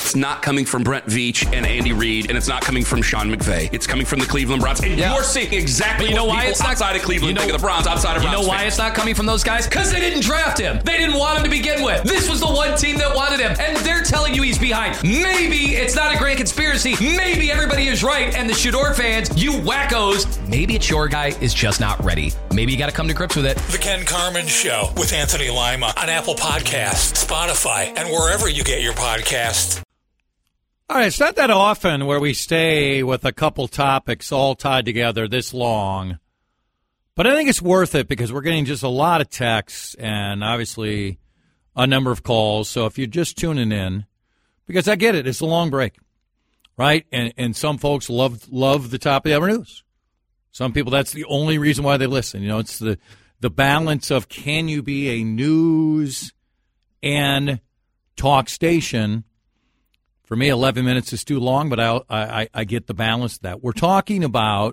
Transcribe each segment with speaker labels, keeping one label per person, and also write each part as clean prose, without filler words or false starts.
Speaker 1: it's not coming from Brent Veach and Andy Reid, and it's not coming from Sean McVay. It's coming from the Cleveland Browns. And you're seeing exactly what people outside of Cleveland think of the Browns, outside of Browns.
Speaker 2: You know why it's not coming from those guys? Because they didn't draft him. They didn't want him to begin with. This was the one team that wanted him, and they're telling you he's behind. Maybe it's not a grand conspiracy. Maybe everybody is right, and the Shador fans, you wackos, maybe it's your guy is just not ready. Maybe you got to come to grips with it.
Speaker 3: The Ken Carman Show with Anthony Lima on Apple Podcasts, Spotify, and wherever you get your podcasts.
Speaker 4: All right, it's not that often where we stay with a couple topics all tied together this long. But I think it's worth it because we're getting just a lot of texts and obviously a number of calls. So if you're just tuning in, because I get it, it's a long break, right? And some folks love the top of the hour news. Some people, that's the only reason why they listen. You know, it's the balance of can you be a news and talk station. For me, 11 minutes is too long, but I get the balance of that. We're talking about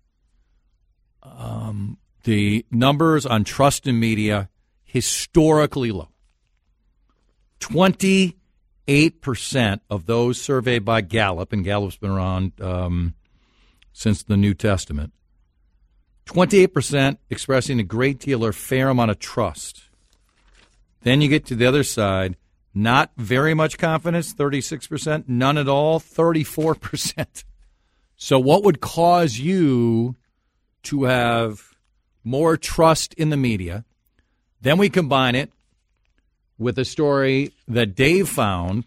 Speaker 4: the numbers on trust in media historically low. 28% of those surveyed by Gallup, and Gallup's been around since the New Testament, 28% expressing a great deal or fair amount of trust. Then you get to the other side. Not very much confidence, 36%. None at all, 34%. So what would cause you to have more trust in the media? Then we combine it with a story that Dave found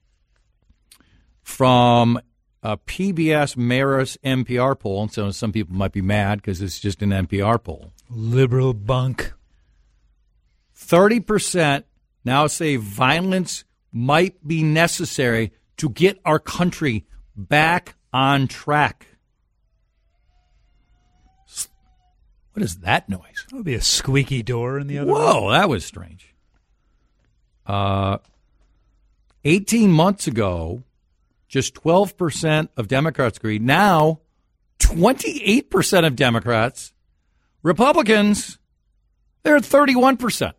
Speaker 4: from a PBS Marist NPR poll. And so some people might be mad because it's just an NPR poll.
Speaker 5: Liberal bunk.
Speaker 4: 30% now say violence might be necessary to get our country back on track. What is that noise?
Speaker 5: That would be a squeaky door in the other room.
Speaker 4: Whoa, that was strange. 18 months ago, just 12% of Democrats agreed. Now, 28% of Democrats. Republicans, they're at 31%.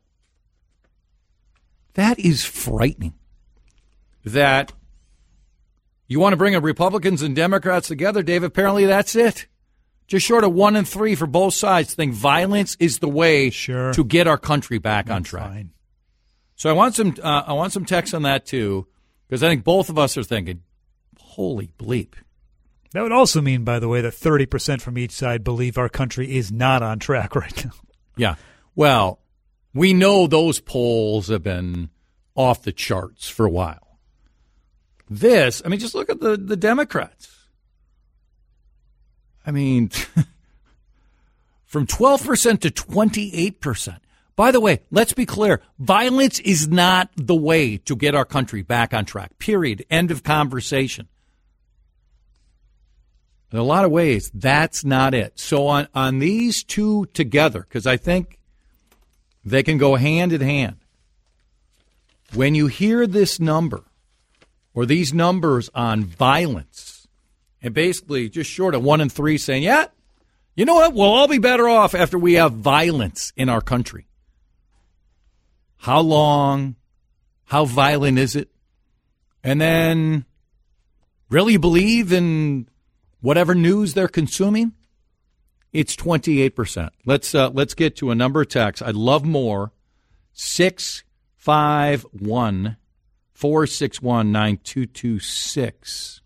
Speaker 4: That is frightening. That you want to bring Republicans and Democrats together, Dave, apparently that's it. Just short of 1 and 3 for both sides think violence is the way to get our country back on track. Fine. So I want some text on that, too, because I think both of us are thinking, holy bleep.
Speaker 5: That would also mean, by the way, that 30% from each side believe our country is not on track right now.
Speaker 4: Yeah. Well, we know those polls have been off the charts for a while. This, I mean, just look at the Democrats. I mean, from 12% to 28%. By the way, let's be clear. Violence is not the way to get our country back on track. Period. End of conversation. In a lot of ways, that's not it. So on these two together, because I think they can go hand in hand. When you hear this number or these numbers on violence and basically just short of 1 and 3 saying, yeah, you know what? We'll all be better off after we have violence in our country. How long? How violent is it? And then really believe in whatever news they're consuming? It's 28%. Let's get to a number of texts. I'd love more. 651-461-9226.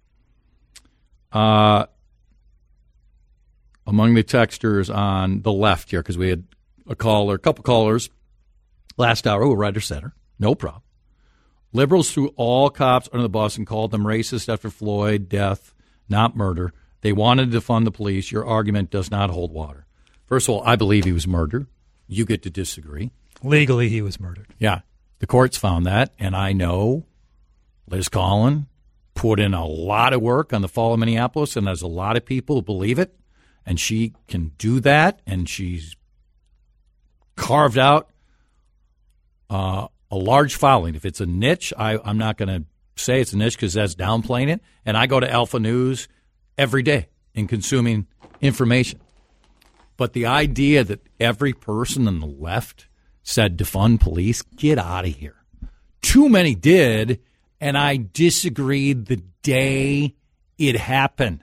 Speaker 4: Among the texters on the left here, because we had a couple callers last hour who were right or center. No problem. Liberals threw all cops under the bus and called them racist after Floyd death, not murder. They wanted to defund the police. Your argument does not hold water. First of all, I believe he was murdered. You get to disagree.
Speaker 5: Legally, he was murdered.
Speaker 4: Yeah. The courts found that, and I know Liz Collin put in a lot of work on the fall of Minneapolis, and there's a lot of people who believe it, and she can do that, and she's carved out a large following. If it's a niche, I'm not going to say it's a niche because that's downplaying it, and I go to Alpha News every day in consuming information. But the idea that every person on the left said defund police, get out of here. Too many did, and I disagreed the day it happened.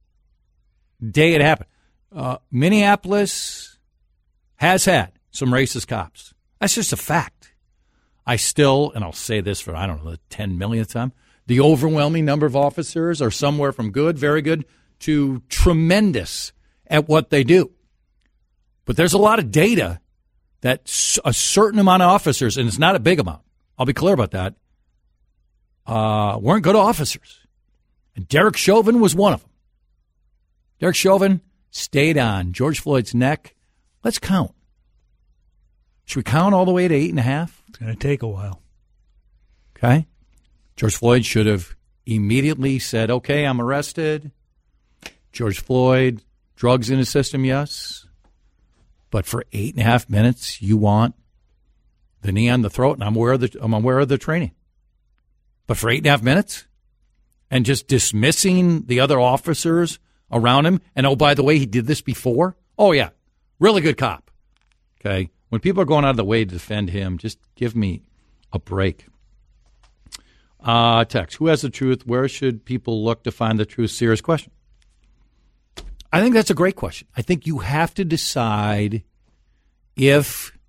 Speaker 4: Minneapolis has had some racist cops. That's just a fact. I still, and I'll say this for, I don't know, the 10 millionth time, the overwhelming number of officers are somewhere from good, very good, to tremendous at what they do. But there's a lot of data that a certain amount of officers, and it's not a big amount, I'll be clear about that, weren't good officers. And Derek Chauvin was one of them. Derek Chauvin stayed on George Floyd's neck. Let's count. Should we count all the way to 8.5?
Speaker 5: It's going to take a while.
Speaker 4: Okay. George Floyd should have immediately said, okay, I'm arrested. George Floyd, drugs in his system, yes. But for 8.5 minutes, you want the knee on the throat, and I'm aware of the training. But for 8.5 minutes, and just dismissing the other officers around him, and oh, by the way, he did this before? Oh, yeah, really good cop. Okay, when people are going out of the way to defend him, just give me a break. Text, who has the truth? Where should people look to find the truth? Serious question. I think that's a great question. I think you have to decide if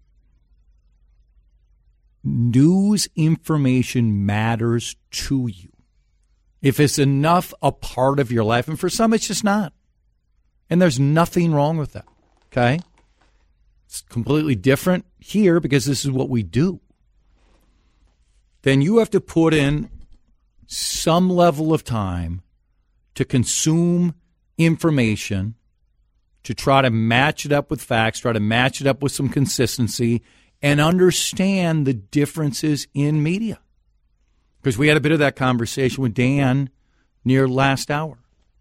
Speaker 4: news information matters to you. If it's enough a part of your life. And for some, it's just not. And there's nothing wrong with that. Okay? It's completely different here because this is what we do. Then you have to put in some level of time to consume information, to try to match it up with facts, try to match it up with some consistency, and understand the differences in media. Because we had a bit of that conversation with Dan near last hour.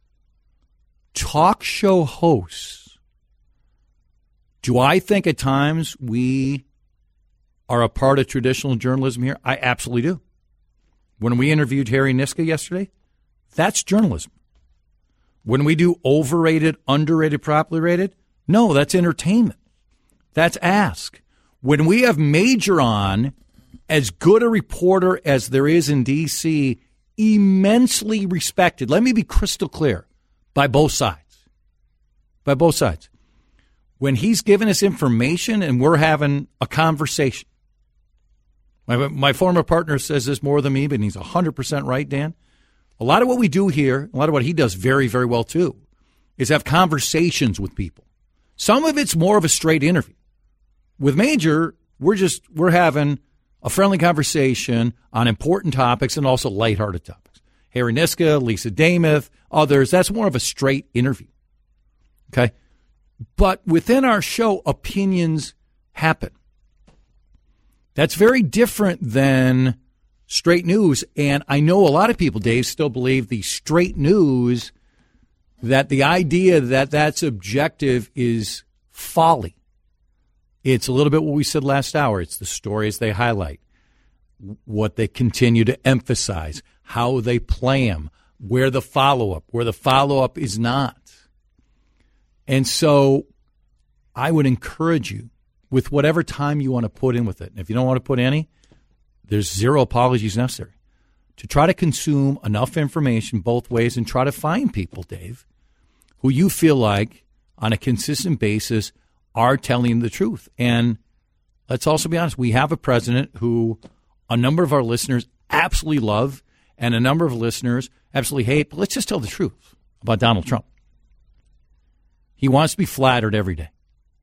Speaker 4: Talk show hosts, do I think at times we are a part of traditional journalism here? I absolutely do. When we interviewed Harry Niska yesterday, that's journalism. When we do overrated, underrated, properly rated, no, that's entertainment. That's ask. When we have Major on, as good a reporter as there is in D.C., immensely respected, let me be crystal clear, by both sides. By both sides. When he's giving us information and we're having a conversation, my former partner says this more than me, but he's 100% right, Dan. A lot of what we do here, a lot of what he does very, very well too, is have conversations with people. Some of it's more of a straight interview. With Major, we're having a friendly conversation on important topics and also lighthearted topics. Harry Niska, Lisa Damath, others, that's more of a straight interview. Okay? But within our show, opinions happen. That's very different than straight news. And I know a lot of people, Dave, still believe the straight news, that the idea that that's objective is folly. It's a little bit what we said last hour. It's the stories they highlight, what they continue to emphasize, how they play them, where the follow-up is not. And so I would encourage you, with whatever time you want to put in with it, and if you don't want to put any, there's zero apologies necessary, to try to consume enough information both ways and try to find people, Dave, who you feel like on a consistent basis are telling the truth. And let's also be honest, we have a president who a number of our listeners absolutely love and a number of listeners absolutely hate. But let's just tell the truth about Donald Trump. He wants to be flattered every day.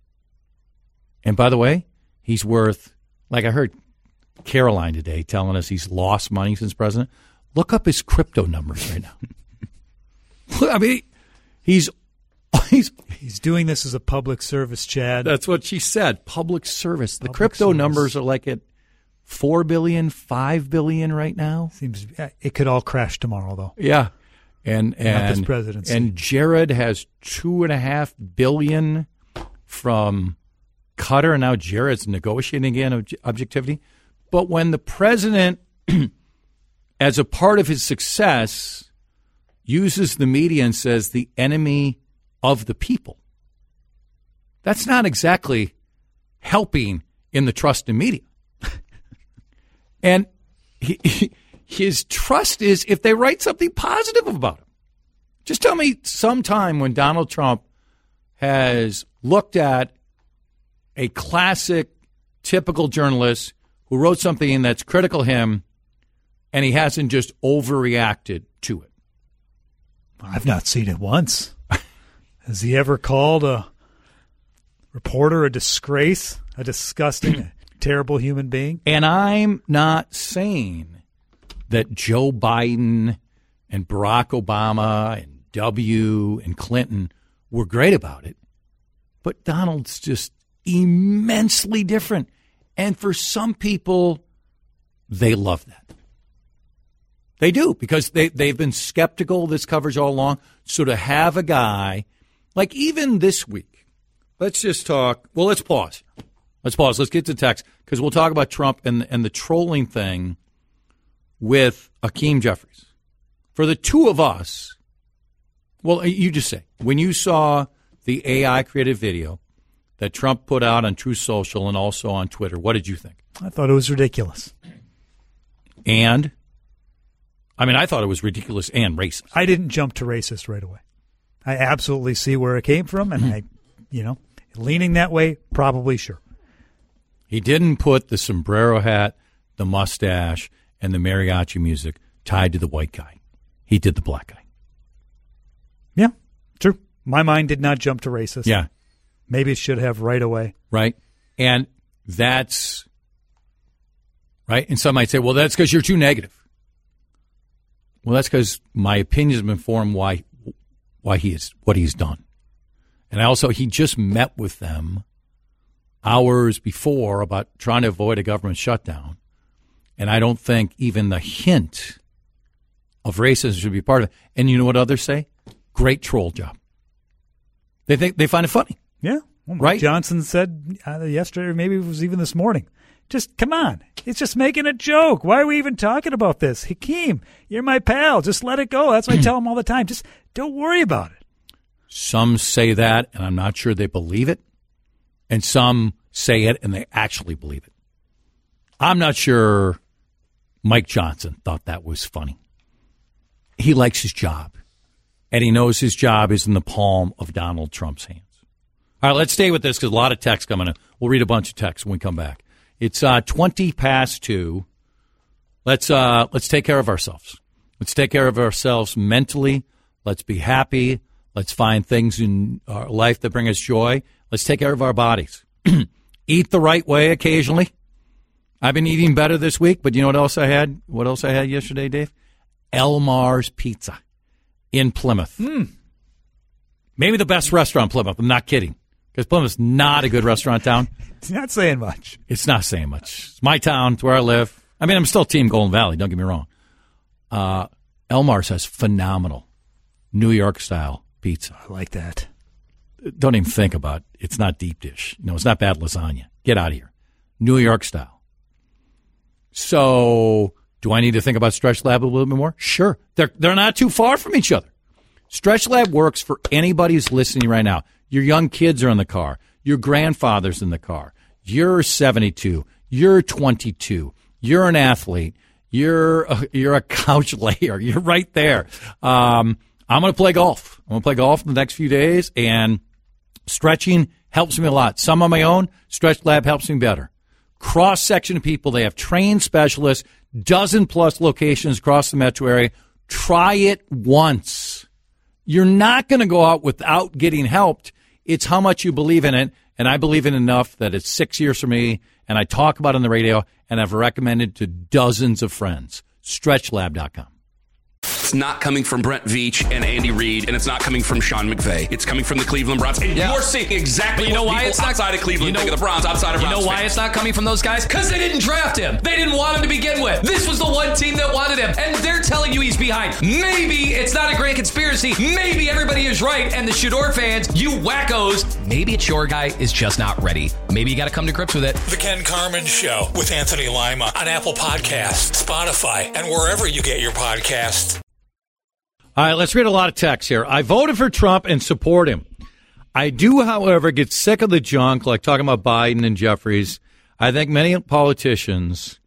Speaker 4: And by the way, he's worth, like I heard Caroline today telling us he's lost money since president. Look up his crypto numbers right now. I mean, he's
Speaker 5: doing this as a public service, Chad.
Speaker 4: That's what she said. Public service. The crypto numbers are like at $4 billion, $5 billion right now.
Speaker 5: Seems it could all crash tomorrow, though.
Speaker 4: Yeah, and
Speaker 5: not this presidency.
Speaker 4: And Jared has $2.5 billion from Qatar, and now Jared's negotiating again objectivity. But when the president, as a part of his success, uses the media and says the enemy of the people, that's not exactly helping in the trust in media. And his trust is if they write something positive about him. Just tell me sometime when Donald Trump has looked at a classic, typical journalist who wrote something that's critical of him, and he hasn't just overreacted to it.
Speaker 5: I've not seen it once. Has he ever called a reporter a disgrace, a disgusting, terrible human being?
Speaker 4: And I'm not saying that Joe Biden and Barack Obama and W and Clinton were great about it, but Donald's just immensely different. And for some people, they love that. They do, because they've been skeptical of this coverage all along. So to have a guy, like even this week, let's just talk. Well, let's pause. Let's get to text, because we'll talk about Trump and the trolling thing with Hakeem Jeffries. For the two of us, well, you just say, when you saw the AI-created video that Trump put out on Truth Social and also on Twitter, what did you think?
Speaker 5: I thought it was ridiculous.
Speaker 4: And? I mean, I thought it was ridiculous and racist.
Speaker 5: I didn't jump to racist right away. I absolutely see where it came from, and leaning that way, probably sure.
Speaker 4: He didn't put the sombrero hat, the mustache, and the mariachi music tied to the white guy. He did the black guy.
Speaker 5: Yeah, true. My mind did not jump to racist.
Speaker 4: Yeah.
Speaker 5: Maybe it should have right away.
Speaker 4: Right. And that's right. And some might say, well, that's because you're too negative. Well, that's because my opinion has been formed why he is what he's done. And also, he just met with them hours before about trying to avoid a government shutdown. And I don't think even the hint of racism should be part of it. And you know what others say? Great troll job. They find it funny.
Speaker 5: Yeah. Well,
Speaker 4: right?
Speaker 5: Johnson said yesterday, or maybe it was even this morning, just come on. It's just making a joke. Why are we even talking about this? Hakeem, you're my pal. Just let it go. That's what I tell him all the time. Just don't worry about it.
Speaker 4: Some say that, and I'm not sure they believe it. And some say it, and they actually believe it. I'm not sure Mike Johnson thought that was funny. He likes his job, and he knows his job is in the palm of Donald Trump's hands. All right, let's stay with this because a lot of text coming in. We'll read a bunch of texts when we come back. It's 20 past 2. Let's take care of ourselves. Let's take care of ourselves mentally. Let's be happy. Let's find things in our life that bring us joy. Let's take care of our bodies. Eat the right way occasionally. I've been eating better this week, but you know what else I had? What else I had yesterday, Dave? Elmar's Pizza in Plymouth. Maybe the best restaurant in Plymouth. I'm not kidding. Because Plymouth's not a good restaurant town.
Speaker 5: It's not saying much.
Speaker 4: It's not saying much. It's my town. It's where I live. I mean, I'm still Team Golden Valley. Don't get me wrong. Elmar's has phenomenal New York-style pizza.
Speaker 5: I like that.
Speaker 4: Don't even think about it. It's not deep dish. No, it's not bad lasagna. Get out of here. New York style. So, do I need to think about Stretch Lab a little bit more? Sure. They're not too far from each other. Stretch Lab works for anybody who's listening right now. Your young kids are in the car. Your grandfather's in the car. You're 72. You're 22. You're an athlete. You're a couch layer. You're right there. I'm going to play golf. I'm going to play golf in the next few days, and stretching helps me a lot. Some on my own. Stretch Lab helps me better. Cross-section of people. They have trained specialists, dozen-plus locations across the metro area. Try it once. You're not going to go out without getting helped. It's how much you believe in it, and I believe in it enough that it's 6 years for me, and I talk about it on the radio, and I've recommended to dozens of friends. StretchLab.com.
Speaker 1: It's not coming from Brent Veach and Andy Reid, and it's not coming from Sean McVay. It's coming from the Cleveland Browns. And you're seeing exactly what people outside of Cleveland think of the Browns, outside of Browns
Speaker 2: You know why
Speaker 1: fans.
Speaker 2: it's not coming from those guys? Because they didn't draft him. They didn't want him to begin with. This was the one team that wanted him, and they're telling you he's behind. Maybe it's not a grand conspiracy. Maybe everybody is right, and the Shador fans, you wackos, maybe it's your guy is just not ready. Maybe you got to come to grips with it.
Speaker 3: The Ken Carman Show with Anthony Lima on Apple Podcasts, Spotify, and wherever you get your podcasts.
Speaker 4: All right, let's read a lot of texts here. I voted for Trump and support him. I do, however, get sick of the junk, like talking about Biden and Jeffries. I think many politicians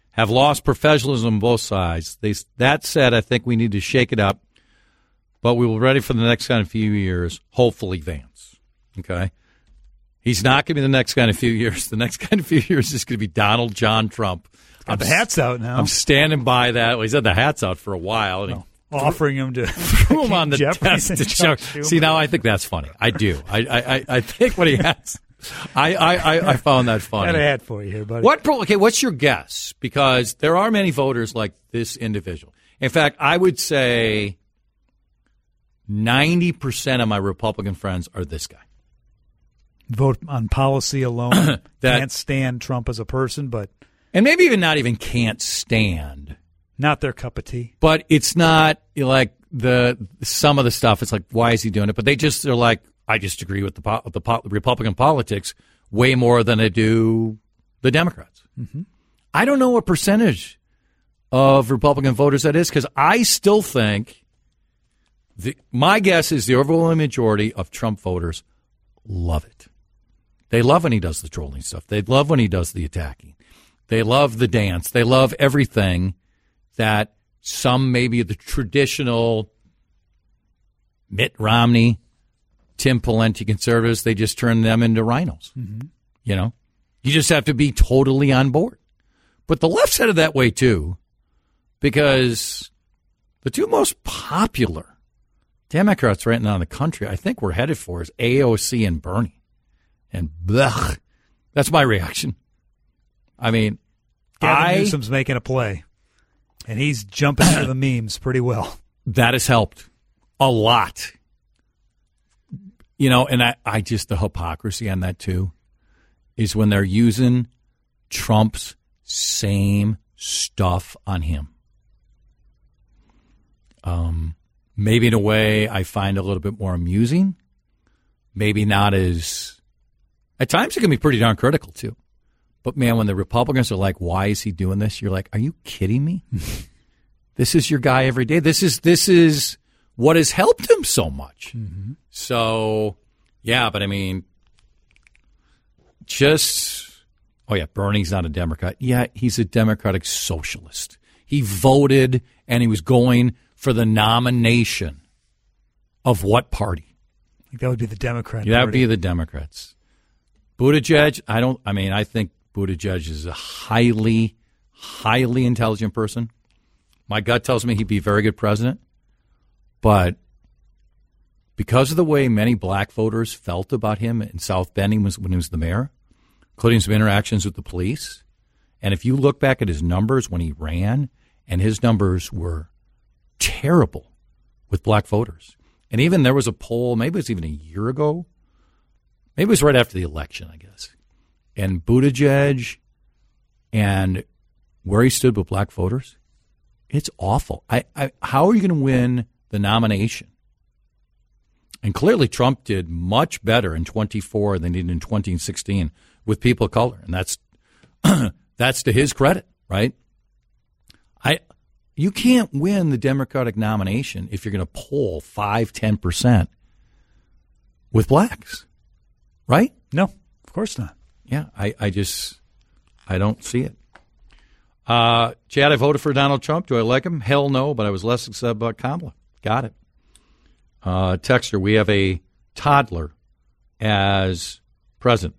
Speaker 4: have lost professionalism on both sides. That said, I think we need to shake it up, but we will be ready for the next kind of few years, hopefully Vance. Okay? He's not going to be the next kind of few years. The next kind of few years is going to be Donald John Trump.
Speaker 5: The hat's out now.
Speaker 4: I'm standing by that. Well, he's had the hats out for a while. And
Speaker 5: offering him to
Speaker 4: threw him on the desk to show. See, now I think that's funny. I do. I think what he has. I found that funny.
Speaker 5: Got a hat for you here, buddy.
Speaker 4: What's your guess? Because there are many voters like this individual. In fact, I would say 90% of my Republican friends are this guy.
Speaker 5: Vote on policy alone. Can't stand Trump as a person, but
Speaker 4: and maybe even not can't stand.
Speaker 5: Not their cup of tea.
Speaker 4: But it's not like some of the stuff. It's like, why is he doing it? But they're like, I just agree with the Republican politics way more than I do the Democrats.
Speaker 5: Mm-hmm.
Speaker 4: I don't know what percentage of Republican voters that is because I still think my guess is the overwhelming majority of Trump voters love it. They love when he does the trolling stuff. They love when he does the attacking. They love the dance. They love everything that some maybe the traditional Mitt Romney, Tim Pawlenty conservatives, they just turn them into rhinos.
Speaker 5: Mm-hmm.
Speaker 4: You know, you just have to be totally on board. But the left's headed that way too, because the two most popular Democrats right now in the country, I think we're headed for is AOC and Bernie. And blech, that's my reaction. I mean,
Speaker 5: Gavin Newsom's making a play, and he's jumping into the memes pretty well.
Speaker 4: That has helped a lot. You know, and I just, the hypocrisy on that too is when they're using Trump's same stuff on him. Maybe in a way I find a little bit more amusing. Maybe not as... At times it can be pretty darn critical too. But man, when the Republicans are like, why is he doing this? You're like, are you kidding me? This is your guy every day. This is what has helped him so much.
Speaker 5: Mm-hmm.
Speaker 4: So, yeah, but I mean, Bernie's not a Democrat. Yeah, he's a Democratic socialist. He voted and he was going for the nomination of what party?
Speaker 5: I think that would be the Democrat
Speaker 4: Party. That would be the Democrats. Buttigieg, I think Buttigieg is a highly, highly intelligent person. My gut tells me he'd be a very good president. But because of the way many black voters felt about him in South Bend when he was the mayor, including some interactions with the police, and if you look back at his numbers when he ran, and his numbers were terrible with black voters. And even there was a poll, maybe it was even a year ago, maybe it was right after the election, I guess. And Buttigieg and where he stood with black voters, it's awful. How are you going to win the nomination? And clearly Trump did much better in 24 than he did in 2016 with people of color. And that's to his credit, right? You can't win the Democratic nomination if you're going to poll 5-10% with blacks, right?
Speaker 5: No, of course not.
Speaker 4: Yeah, I don't see it. Chad, I voted for Donald Trump. Do I like him? Hell no, but I was less excited about Kamala. Got it. Texter, we have a toddler as president.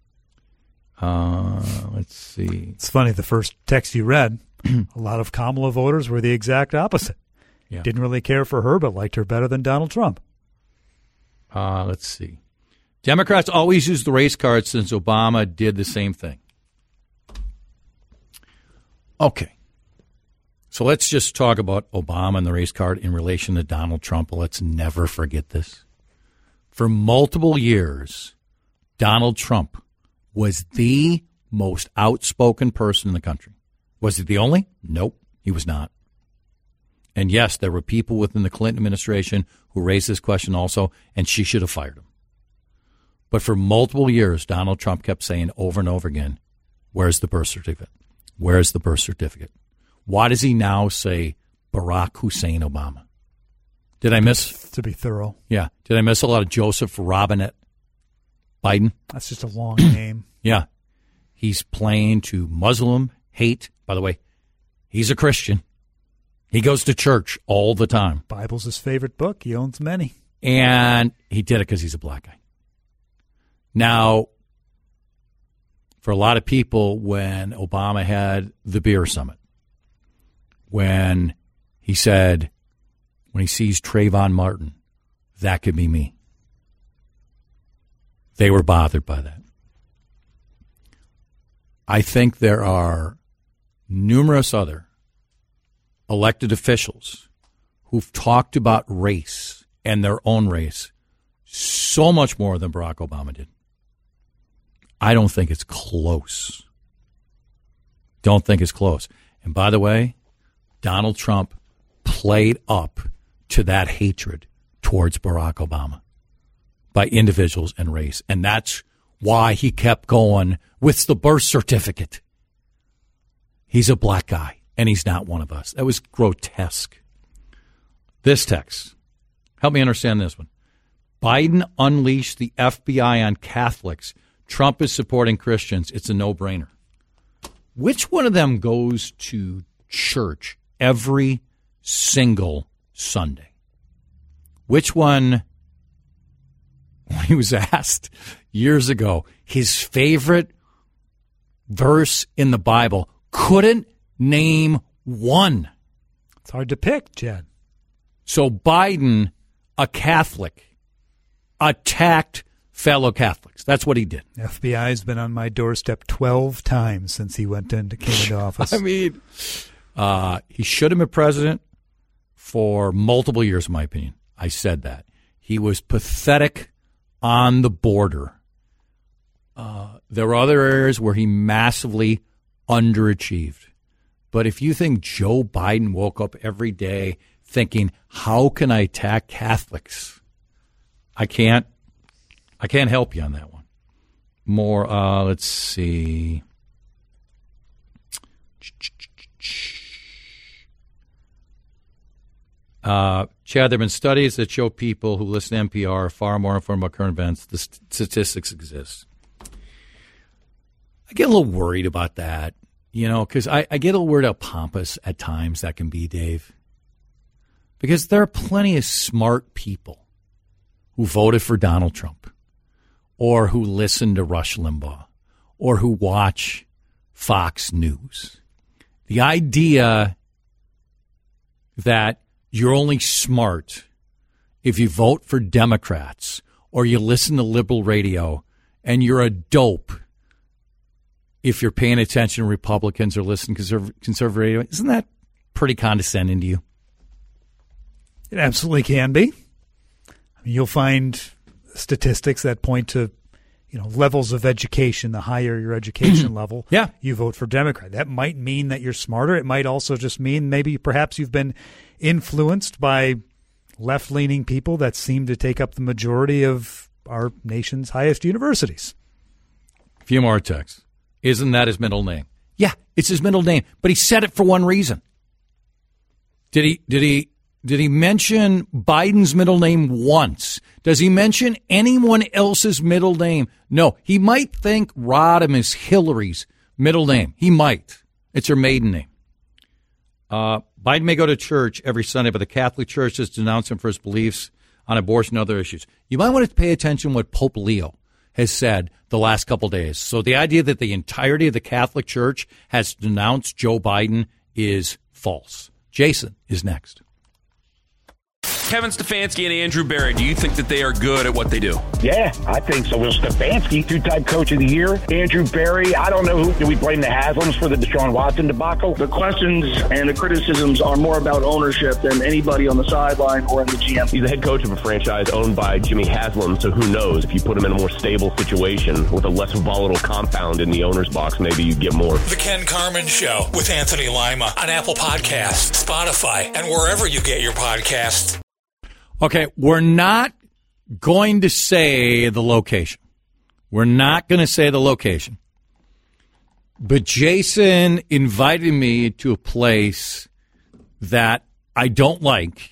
Speaker 4: Let's see.
Speaker 5: It's funny, the first text you read, a lot of Kamala voters were the exact opposite.
Speaker 4: Yeah.
Speaker 5: Didn't really care for her, but liked her better than Donald Trump.
Speaker 4: Let's see. Democrats always use the race card since Obama did the same thing. Okay. So let's just talk about Obama and the race card in relation to Donald Trump. Let's never forget this. For multiple years, Donald Trump was the most outspoken person in the country. Was he the only? Nope, he was not. And yes, there were people within the Clinton administration who raised this question also, and she should have fired him. But for multiple years, Donald Trump kept saying over and over again, where's the birth certificate? Where's the birth certificate? Why does he now say Barack Hussein Obama? Did I miss?
Speaker 5: To be thorough.
Speaker 4: Yeah. Did I miss a lot of Joseph Robinette Biden?
Speaker 5: That's just a long name.
Speaker 4: Yeah. He's playing to Muslim hate. By the way, he's a Christian. He goes to church all the time.
Speaker 5: Bible's his favorite book. He owns many.
Speaker 4: And he did it because he's a black guy. Now, for a lot of people, when Obama had the beer summit, when he said, when he sees Trayvon Martin, that could be me, they were bothered by that. I think there are numerous other elected officials who've talked about race and their own race so much more than Barack Obama did. I don't think it's close. Don't think it's close. And by the way, Donald Trump played up to that hatred towards Barack Obama by individuals and race. And that's why he kept going with the birth certificate. He's a black guy, and he's not one of us. That was grotesque. This text, help me understand this one. Biden unleashed the FBI on Catholics. Trump is supporting Christians. It's a no-brainer. Which one of them goes to church every single Sunday? Which one, when he was asked years ago, his favorite verse in the Bible, couldn't name one.
Speaker 5: It's hard to pick, Chad.
Speaker 4: So Biden, a Catholic, attacked fellow Catholics. That's what he did.
Speaker 5: FBI's been on my doorstep 12 times since he came into office.
Speaker 4: I mean, he should have been president for multiple years, in my opinion. I said that. He was pathetic on the border. There were other areas where he massively underachieved. But if you think Joe Biden woke up every day thinking, how can I attack Catholics? I can't help you on that one. More, let's see. Chad, there have been studies that show people who listen to NPR are far more informed about current events. The statistics exist. I get a little worried about that, because I get a little worried how pompous at times that can be, Dave. Because there are plenty of smart people who voted for Donald Trump, or who listen to Rush Limbaugh, or who watch Fox News. The idea that you're only smart if you vote for Democrats or you listen to liberal radio, and you're a dope if you're paying attention to Republicans or listening to conservative radio, isn't that pretty condescending to you?
Speaker 5: It absolutely can be. I mean, you'll find statistics that point to, levels of education. The higher your education level, you vote for Democrat. That might mean that you're smarter. It might also just mean maybe perhaps you've been influenced by left-leaning people that seem to take up the majority of our nation's highest universities.
Speaker 4: A few more texts. Isn't that his middle name? Yeah, it's his middle name, but he said it for one reason. Did he mention Biden's middle name once? Does he mention anyone else's middle name? No. He might think Rodham is Hillary's middle name. He might. It's her maiden name. Biden may go to church every Sunday, but the Catholic Church has denounced him for his beliefs on abortion and other issues. You might want to pay attention to what Pope Leo has said the last couple days. So the idea that the entirety of the Catholic Church has denounced Joe Biden is false. Jason is next.
Speaker 1: Kevin Stefanski and Andrew Berry, do you think that they are good at what they do?
Speaker 6: Yeah, I think so. Well, Stefanski, two-time coach of the year. Andrew Berry, I don't know who. Do we blame the Haslams for the Deshaun Watson debacle?
Speaker 7: The questions and the criticisms are more about ownership than anybody on the sideline or in the GM.
Speaker 8: He's the head coach of a franchise owned by Jimmy Haslam, so who knows? If you put him in a more stable situation with a less volatile compound in the owner's box, maybe you'd get more.
Speaker 3: The Ken Carman Show with Anthony Lima on Apple Podcasts, Spotify, and wherever you get your podcasts.
Speaker 4: Okay, we're not going to say the location. We're not going to say the location. But Jason invited me to a place that I don't like,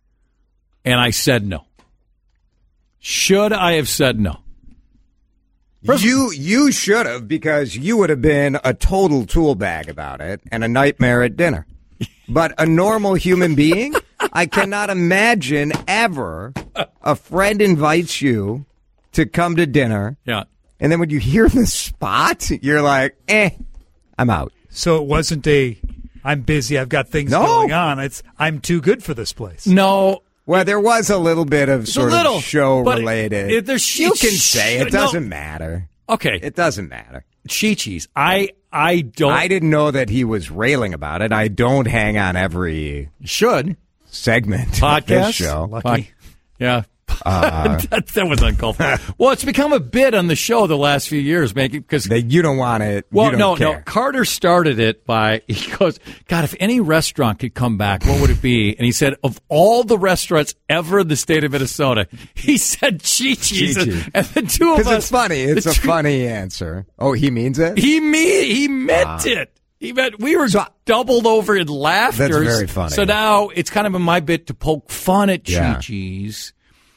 Speaker 4: and I said no. Should I have said no?
Speaker 9: You should have, because you would have been a total tool bag about it and a nightmare at dinner. But a normal human being, I cannot imagine ever a friend invites you to come to dinner.
Speaker 4: Yeah.
Speaker 9: And then when you hear the spot, you're like, I'm out.
Speaker 5: So it wasn't I'm busy, I've got things going on. It's I'm too good for this place.
Speaker 4: No.
Speaker 9: Well, there was a little bit of sort of show-related.
Speaker 4: You
Speaker 9: can say it doesn't matter.
Speaker 4: Okay.
Speaker 9: It doesn't matter.
Speaker 4: Chi-Chi's. I didn't
Speaker 9: know that he was railing about it. I don't hang on every segment
Speaker 4: podcast
Speaker 9: of this show.
Speaker 5: Lucky.
Speaker 4: Yeah. That was uncalled for. Well, it's become a bit on the show the last few years, because
Speaker 9: you don't want it.
Speaker 4: Well,
Speaker 9: you don't care.
Speaker 4: No. Carter started it he goes, God, if any restaurant could come back, what would it be? And he said, of all the restaurants ever in the state of Minnesota, he said Chi-Chi's. And the two of us.
Speaker 9: Because it's funny. It's a funny answer. Oh, he means it?
Speaker 4: He meant it. We were doubled over in laughter.
Speaker 9: That's very funny.
Speaker 4: So now it's kind of in my bit to poke fun at Chi-Chi's.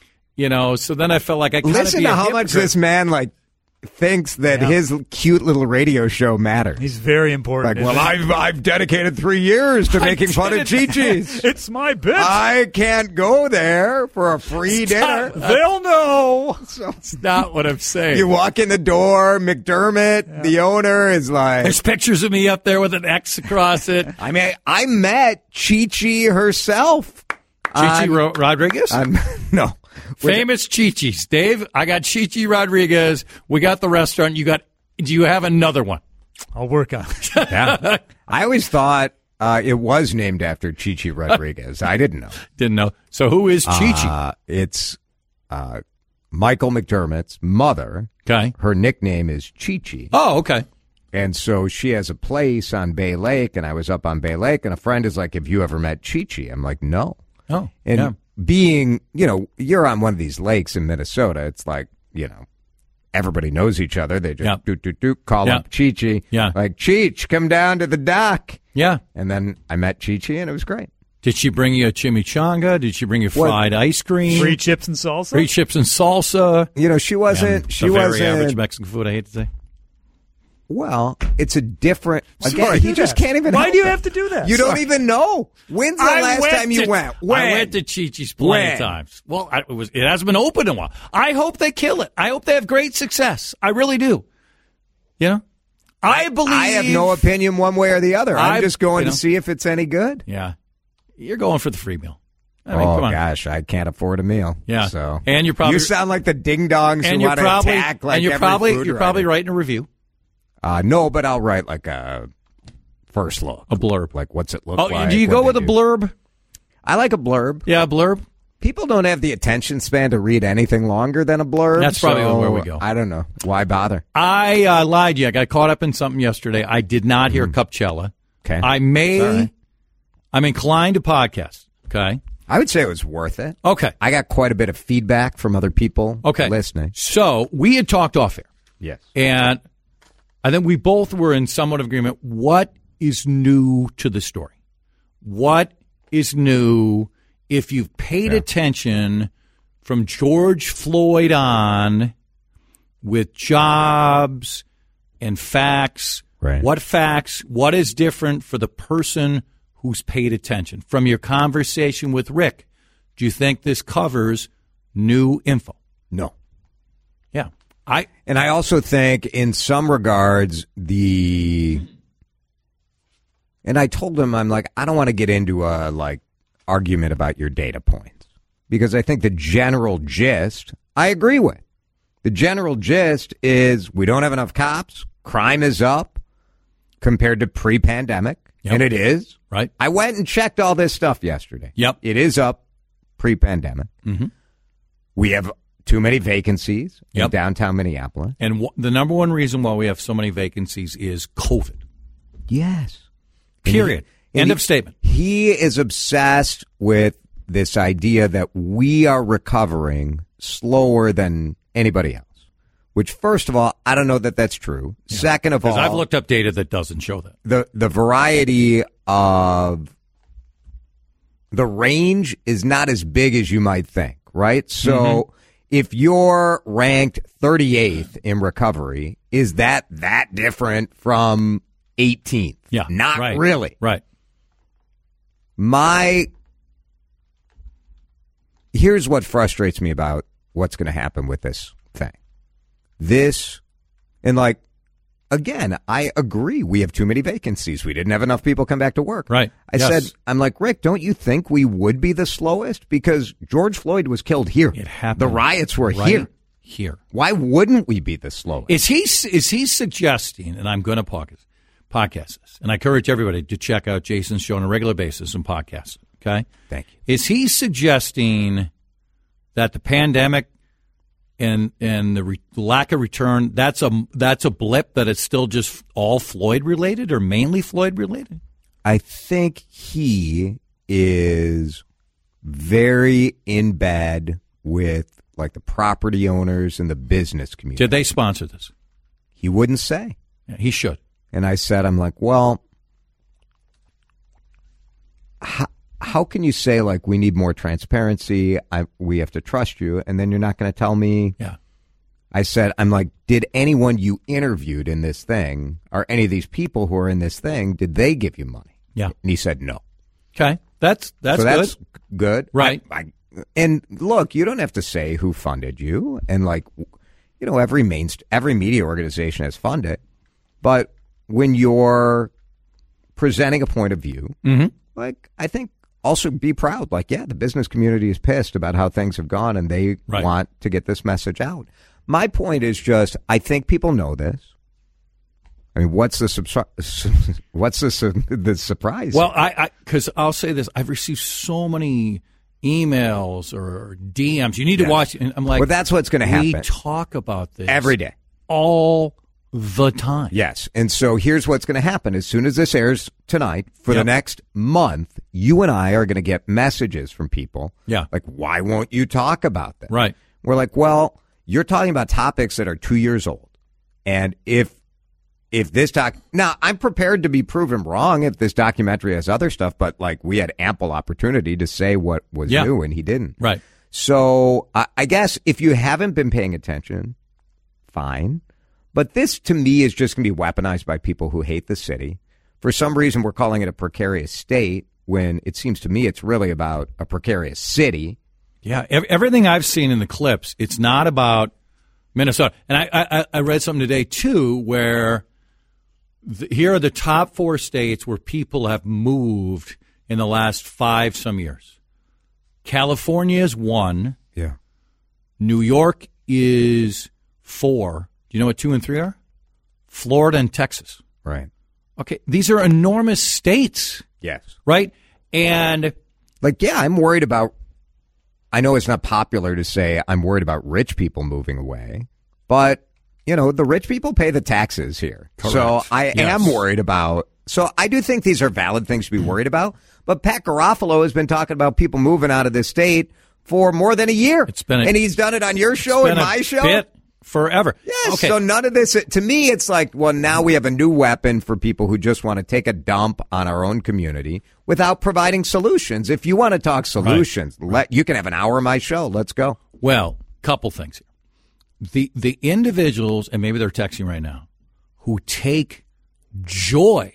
Speaker 4: So then I felt like I kind of
Speaker 9: listen to how much this man thinks that his cute little radio show matters.
Speaker 5: He's very important.
Speaker 9: I've dedicated 3 years to making fun of Chi-Chi's.
Speaker 5: It's my bit.
Speaker 9: I can't go there for a free dinner.
Speaker 5: They'll know.
Speaker 4: It's not what I'm saying.
Speaker 9: You walk in the door, McDermott, the owner, is like...
Speaker 4: There's pictures of me up there with an X across it.
Speaker 9: I mean, I met Chi-Chi herself.
Speaker 4: Chi-Chi Rodriguez?
Speaker 9: No.
Speaker 4: Famous Chi-Chi's. Dave, I got Chi-Chi Rodriguez. We got the restaurant. Do you have another one?
Speaker 5: I'll work on it.
Speaker 9: Yeah. I always thought it was named after Chi-Chi Rodriguez. I didn't know.
Speaker 4: So who is Chi-Chi?
Speaker 9: It's Michael McDermott's mother.
Speaker 4: Okay.
Speaker 9: Her nickname is Chi-Chi.
Speaker 4: Oh, okay.
Speaker 9: And so she has a place on Bay Lake, and I was up on Bay Lake, and a friend is like, have you ever met Chi-Chi? I'm like, no.
Speaker 4: Oh,
Speaker 9: and being, you're on one of these lakes in Minnesota, it's like, everybody knows each other. They just call up Chi-Chi.
Speaker 4: Yeah.
Speaker 9: Like, Cheech, come down to the dock.
Speaker 4: Yeah.
Speaker 9: And then I met Chi-Chi, and it was great.
Speaker 4: Did she bring you a chimichanga? Did she bring you fried ice cream?
Speaker 5: Free chips and salsa?
Speaker 9: She wasn't.
Speaker 4: Very average Mexican food, I hate to say.
Speaker 9: Well, it's a different. Again, he just can't even.
Speaker 5: Why do you have to do that?
Speaker 9: You don't even know. When's the last time you went? When?
Speaker 4: I went to Chi-Chi's plenty of times. Well, it hasn't been open in a while. I hope they kill it. I hope they have great success. I really do. I believe.
Speaker 9: I have no opinion one way or the other. I'm just going to see if it's any good.
Speaker 4: Yeah, you're going for the free meal.
Speaker 9: I mean, come on. Gosh, I can't afford a meal.
Speaker 4: Yeah.
Speaker 9: So
Speaker 4: and you sound
Speaker 9: like the ding dongs who want to attack like
Speaker 4: you're probably writing a review.
Speaker 9: No, but I'll write like a first look.
Speaker 4: A blurb.
Speaker 9: Like, what's it look like?
Speaker 4: Do you go with a blurb?
Speaker 9: I like a blurb.
Speaker 4: Yeah, a blurb.
Speaker 9: People don't have the attention span to read anything longer than a blurb.
Speaker 4: That's probably where we go.
Speaker 9: I don't know. Why bother?
Speaker 4: I lied to you. I got caught up in something yesterday. I did not hear Cupcella.
Speaker 9: Okay.
Speaker 4: I'm inclined to podcast. Okay.
Speaker 9: I would say it was worth it.
Speaker 4: Okay.
Speaker 9: I got quite a bit of feedback from other people listening.
Speaker 4: So we had talked off air.
Speaker 9: Yes.
Speaker 4: And I think we both were in somewhat of agreement. What is new to the story? What is new if you've paid attention from George Floyd on with jobs and facts?
Speaker 9: Right.
Speaker 4: What facts? What is different for the person who's paid attention? From your conversation with Rick, do you think this covers new info?
Speaker 9: No.
Speaker 4: Yeah.
Speaker 9: And I also think in some regards and I told him, I'm like, I don't want to get into a argument about your data points because I think the general gist I agree with. The general gist is we don't have enough cops. Crime is up compared to pre-pandemic.
Speaker 4: Yep.
Speaker 9: And it is.
Speaker 4: Right.
Speaker 9: I went and checked all this stuff yesterday.
Speaker 4: Yep.
Speaker 9: It is up pre-pandemic.
Speaker 4: Mm-hmm.
Speaker 9: We have too many vacancies in downtown Minneapolis.
Speaker 4: And the number one reason why we have so many vacancies is COVID.
Speaker 9: Yes.
Speaker 4: Period. End of statement.
Speaker 9: He is obsessed with this idea that we are recovering slower than anybody else, which, first of all, I don't know that that's true. Yeah. Second of all,
Speaker 4: I've looked up data that doesn't show that.
Speaker 9: The variety of the range is not as big as you might think, right? So if you're ranked 38th in recovery, is that different from 18th?
Speaker 4: Yeah.
Speaker 9: Not
Speaker 4: right.
Speaker 9: really.
Speaker 4: Right.
Speaker 9: Here's what frustrates me about what's going to happen with this thing. Again, I agree. We have too many vacancies. We didn't have enough people come back to work.
Speaker 4: Right.
Speaker 9: I said, I'm like, Rick, don't you think we would be the slowest? Because George Floyd was killed here.
Speaker 4: It happened.
Speaker 9: The riots were
Speaker 4: right
Speaker 9: here. Why wouldn't we be the slowest?
Speaker 4: Is he suggesting, and I'm going to podcast this, and I encourage everybody to check out Jason's show on a regular basis and podcast it, okay?
Speaker 9: Thank you.
Speaker 4: Is he suggesting that the pandemic and the lack of return, that's a blip, that it's still just all Floyd related or mainly Floyd related?
Speaker 9: I think he is very in bed with like the property owners and the business community.
Speaker 4: Did they sponsor this?
Speaker 9: He wouldn't say.
Speaker 4: Yeah, he should.
Speaker 9: And I said, I'm like, well, how can you say, like, we need more transparency, we have to trust you, and then you're not going to tell me?
Speaker 4: Yeah.
Speaker 9: I said, I'm like, did anyone you interviewed in this thing, or any of these people who are in this thing, did they give you money?
Speaker 4: Yeah.
Speaker 9: And he said no.
Speaker 4: Okay. That's
Speaker 9: good.
Speaker 4: Right.
Speaker 9: And look, you don't have to say who funded you, and like, you know, every media organization has funded, but when you're presenting a point of view, like, I think also be proud. Like, yeah, the business community is pissed about how things have gone, and they want to get this message out. My point is just, I think people know this. I mean, what's the surprise?
Speaker 4: Well, because I'll say this, I've received so many emails or DMs. You need to watch it. And I'm like,
Speaker 9: well, that's what's going to happen.
Speaker 4: We talk about this
Speaker 9: every day,
Speaker 4: all the time.
Speaker 9: Yes. And so here's what's going to happen. As soon as this airs tonight, for the next month, you and I are going to get messages from people.
Speaker 4: Yeah.
Speaker 9: Like, why won't you talk about this?
Speaker 4: Right.
Speaker 9: We're like, well, you're talking about topics that are 2 years old. And if this now I'm prepared to be proven wrong if this documentary has other stuff, but like, we had ample opportunity to say what was new, and he didn't.
Speaker 4: Right.
Speaker 9: So I guess if you haven't been paying attention, fine. But this, to me, is just going to be weaponized by people who hate the city. For some reason, we're calling it a precarious state when it seems to me it's really about a precarious city.
Speaker 4: Yeah, everything I've seen in the clips, it's not about Minnesota. And I read something today, too, where here are the top 4 states where people have moved in the last 5-some years. California is 1.
Speaker 9: Yeah.
Speaker 4: New York is 4. Do you know what 2 and 3 are? Florida and Texas.
Speaker 9: Right.
Speaker 4: Okay. These are enormous states.
Speaker 9: Yes.
Speaker 4: Right? And
Speaker 9: like, yeah, I'm worried about, I know it's not popular to say I'm worried about rich people moving away, but, you know, the rich people pay the taxes here.
Speaker 4: Correct.
Speaker 9: So I am worried about, so I do think these are valid things to be worried about, but Pat Garofalo has been talking about people moving out of this state for more than a year. And he's done it on your show and my show.
Speaker 4: Forever.
Speaker 9: Yes.
Speaker 4: Okay.
Speaker 9: So none of this, to me, it's like, well, now we have a new weapon for people who just want to take a dump on our own community without providing solutions. If you want to talk solutions, you can have an hour of my show. Let's go.
Speaker 4: Well, couple things here. The individuals, and maybe they're texting right now, who take joy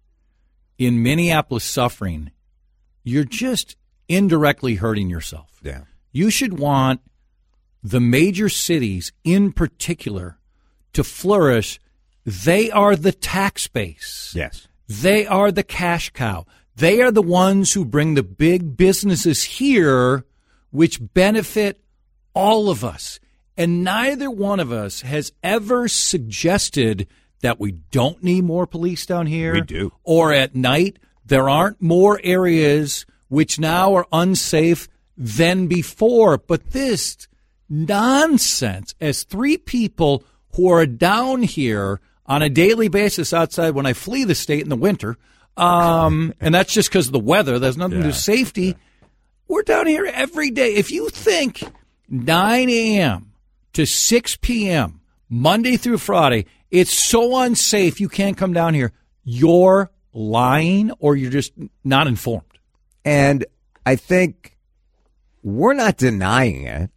Speaker 4: in Minneapolis suffering, you're just indirectly hurting yourself.
Speaker 9: Yeah.
Speaker 4: You should want the major cities in particular to flourish. They are the tax base.
Speaker 9: Yes.
Speaker 4: They are the cash cow. They are the ones who bring the big businesses here, which benefit all of us. And neither one of us has ever suggested that we don't need more police down here.
Speaker 9: We do.
Speaker 4: Or at night, there aren't more areas which now are unsafe than before. But this nonsense, as 3 people who are down here on a daily basis outside when I flee the state in the winter, and that's just because of the weather. There's nothing to do with safety. Yeah. We're down here every day. If you think 9 a.m. to 6 p.m., Monday through Friday, it's so unsafe you can't come down here, you're lying or you're just not informed.
Speaker 9: And I think we're not denying it.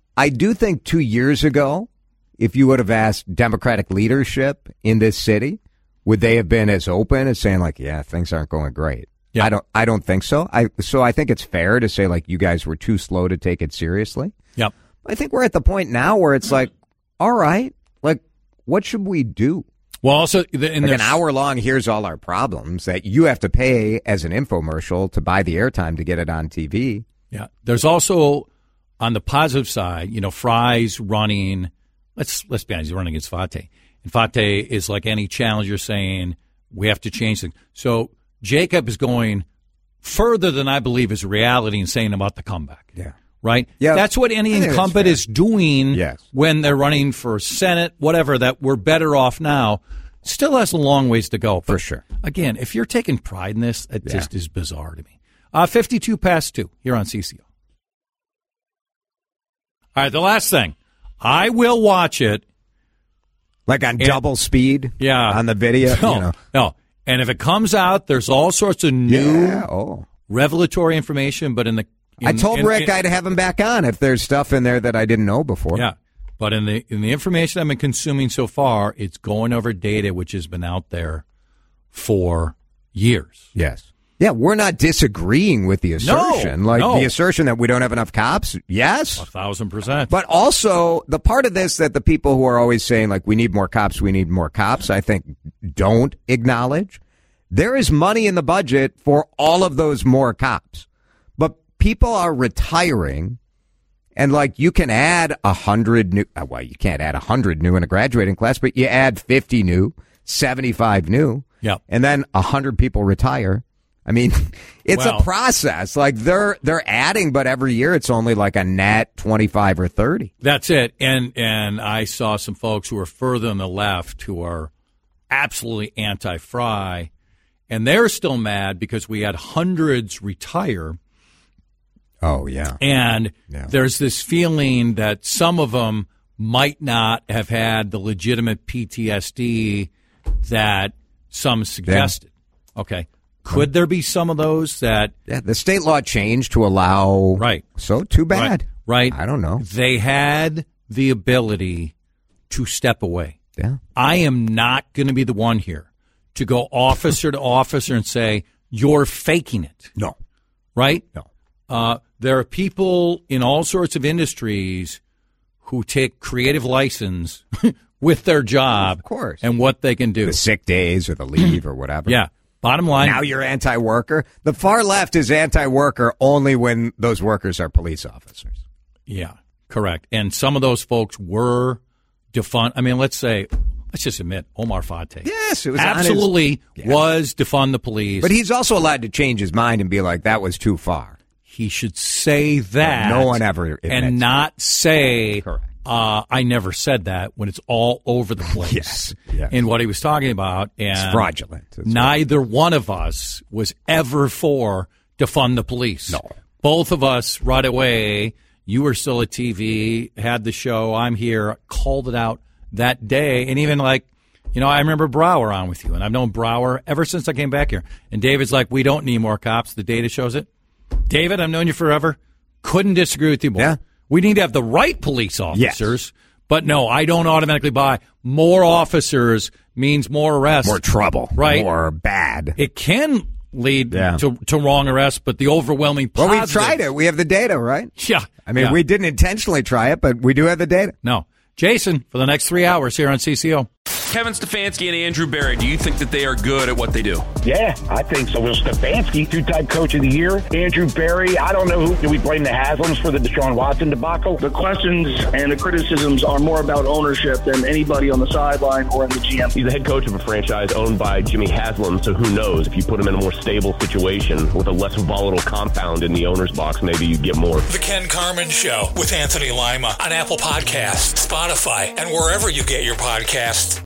Speaker 9: I do think 2 years ago, if you would have asked Democratic leadership in this city, would they have been as open as saying like, yeah, things aren't going great? Yeah. I don't think so. So I think it's fair to say like you guys were too slow to take it seriously.
Speaker 4: Yep.
Speaker 9: I think we're at the point now where it's like, all right, like what should we do?
Speaker 4: Well, also
Speaker 9: an hour long, here's all our problems that you have to pay as an infomercial to buy the airtime to get it on TV.
Speaker 4: Yeah. There's also on the positive side, Fry's running. Let's be honest, he's running against Fate. And Fate is like any challenger saying we have to change things. So Jacob is going further than I believe is reality and saying about the comeback.
Speaker 9: Yeah.
Speaker 4: Right?
Speaker 9: Yeah.
Speaker 4: That's what any incumbent is doing when they're running for Senate, whatever, that we're better off now. Still has a long ways to go.
Speaker 9: For sure.
Speaker 4: Again, if you're taking pride in this, it just is bizarre to me. 52 past 2 here on CCO. All right, the last thing. I will watch it.
Speaker 9: Like on double speed?
Speaker 4: Yeah.
Speaker 9: On the video?
Speaker 4: No. And if it comes out, there's all sorts of new revelatory information, but
Speaker 9: I told Rick I'd have him back on if there's stuff in there that I didn't know before.
Speaker 4: Yeah, but in the information I've been consuming so far, it's going over data which has been out there for years.
Speaker 9: Yes. Yeah, we're not disagreeing with the assertion. The assertion that we don't have enough cops, yes.
Speaker 4: 1,000%.
Speaker 9: But also, the part of this that the people who are always saying, like, we need more cops, I think don't acknowledge, there is money in the budget for all of those more cops. But people are retiring, and, like, you can add 100 new. Well, you can't add 100 new in a graduating class, but you add 50 new, 75 new, and then 100 people retire. I mean, it's a process. Like they're adding, but every year it's only like a net 25 or 30.
Speaker 4: That's it. And I saw some folks who are further on the left who are absolutely anti-Fry, and they're still mad because we had hundreds retire.
Speaker 9: Oh, yeah.
Speaker 4: And there's this feeling that some of them might not have had the legitimate PTSD that some suggested. Yeah. Okay. Could there be some of those that...
Speaker 9: Yeah, the state law changed to allow...
Speaker 4: Right.
Speaker 9: So too bad.
Speaker 4: Right.
Speaker 9: I don't know.
Speaker 4: They had the ability to step away.
Speaker 9: Yeah.
Speaker 4: I am not going to be the one here to go officer to officer and say, you're faking it.
Speaker 9: No.
Speaker 4: Right?
Speaker 9: No.
Speaker 4: There are people in all sorts of industries who take creative license with their job.
Speaker 9: Of course.
Speaker 4: And what they can do.
Speaker 9: The sick days or the leave or whatever.
Speaker 4: Yeah. Bottom line.
Speaker 9: Now you're anti-worker. The far left is anti-worker only when those workers are police officers.
Speaker 4: Yeah, correct. And some of those folks were defund. I mean, let's just admit, Omar Fate.
Speaker 9: Yes, it was
Speaker 4: absolutely was defund the police.
Speaker 9: But he's also allowed to change his mind and be like, that was too far.
Speaker 4: He should say that.
Speaker 9: No one ever admits
Speaker 4: and not
Speaker 9: that.
Speaker 4: Say,
Speaker 9: correct.
Speaker 4: I never said that when it's all over the place.
Speaker 9: Yes.
Speaker 4: In what he was talking about. And
Speaker 9: it's fraudulent.
Speaker 4: Neither one of us was ever for defund the police.
Speaker 9: No.
Speaker 4: Both of us right away, you were still at TV, had the show, I'm here, called it out that day. And even I remember Brower on with you, and I've known Brower ever since I came back here. And David's like, we don't need more cops. The data shows it. David, I've known you forever. Couldn't disagree with you more.
Speaker 9: Yeah.
Speaker 4: We need to have the right police officers.
Speaker 9: Yes.
Speaker 4: But no, I don't automatically buy more officers means more arrests.
Speaker 9: More trouble.
Speaker 4: Right.
Speaker 9: More bad.
Speaker 4: It can lead to wrong arrests, but the overwhelming positive.
Speaker 9: Well, we've tried it. We have the data, right?
Speaker 4: Yeah.
Speaker 9: I mean, we didn't intentionally try it, but we do have the data.
Speaker 4: No. Jason, for the next 3 hours here on CCO.
Speaker 1: Kevin Stefanski and Andrew Berry, do you think that they are good at what they do?
Speaker 6: Yeah, I think so. Will Stefanski, two-time coach of the year. Andrew Berry, I don't know who. Do we blame the Haslams for the Deshaun Watson debacle?
Speaker 7: The questions and the criticisms are more about ownership than anybody on the sideline or in the GM.
Speaker 8: He's the head coach of a franchise owned by Jimmy Haslam, so who knows? If you put him in a more stable situation with a less volatile compound in the owner's box, maybe you get more.
Speaker 3: The Ken Carman Show with Anthony Lima on Apple Podcasts, Spotify, and wherever you get your podcasts.